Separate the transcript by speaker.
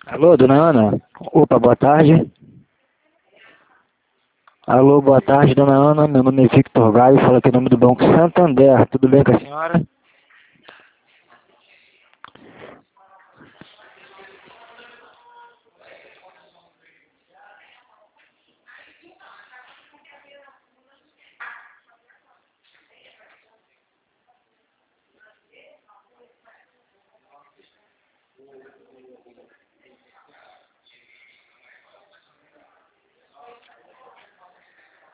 Speaker 1: Alô, dona Ana? Opa, boa tarde. Alô, boa tarde, dona Ana. Meu nome é Victor Gaio, falo aqui em nome do Banco Santander. Tudo bem com a senhora?